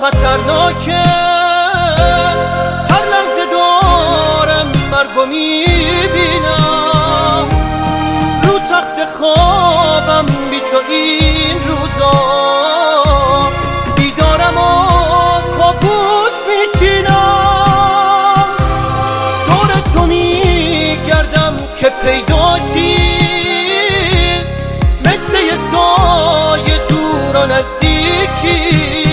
خطرناکه، هر لحظه دارم مرگو میبینم، رو تخت خوابم بی تو این روزا، بیدارم و کابوس میچینم، دور تو میگردم که پیداشی، مثل یه سایه دور و نزدیکی،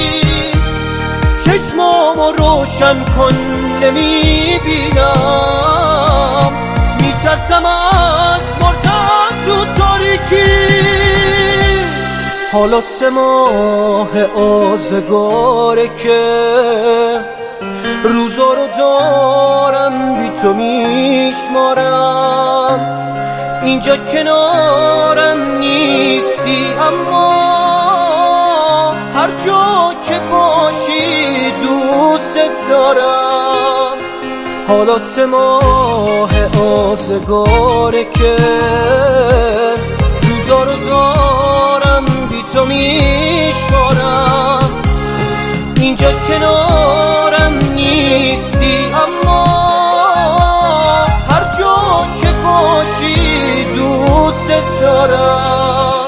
چشمامو روشن کن نمیبینم، میترسم از مردن تو تاریکی. حالا 3 ماه آزگاره که روزا رو دارم بی تو میشمارم، اینجا کنارم نیستی اما هر جا که باشی دوست دارم. حالا 3 ماه آزگاره که روزا رو دارم بی تو میشمارم، اینجا کنارم نیستی اما هر جا که باشی دوست دارم.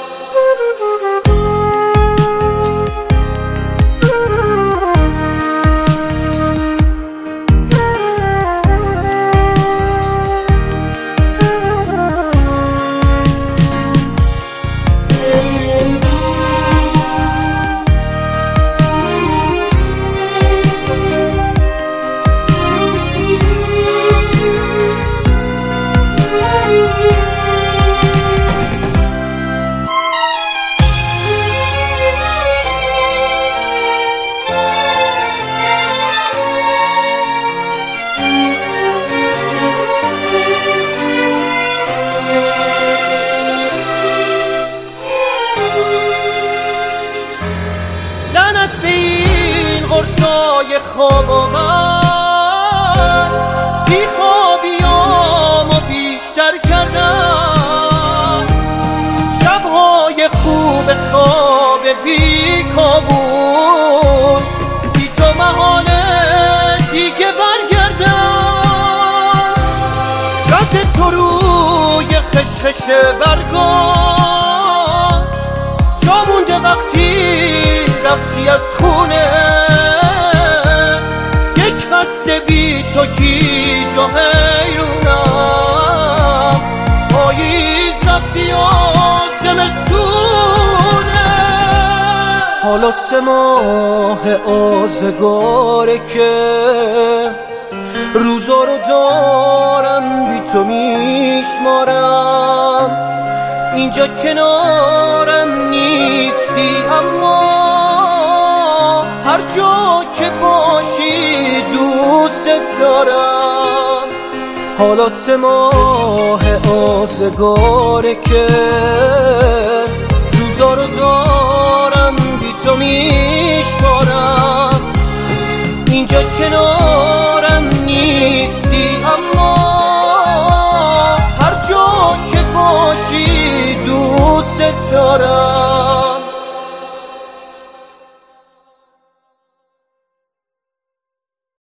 به این قرصای خواب آور، بی خوابیامو بیشتر کردن، شبهای خوب خواب بی کابوس، بی تو محاله دیگه برگردن، رد تو روی خشخش برگان جا مونده وقتی رفتی از خونه، یک فصل بی تو گیج و حیرونم، پاییز رفتی و زمستونه. حالا 3 ماه آزگاره که روزا رو دارم بی تو میشمارم، اینجا کنارم نیستی اما هر جا که باشی دوست دارم. حالا 3 ماه آزگاره که روزا رو دارم بی تو میشمارم، اینجا کنارم نیستی اما هر جا که باشی دوست دارم.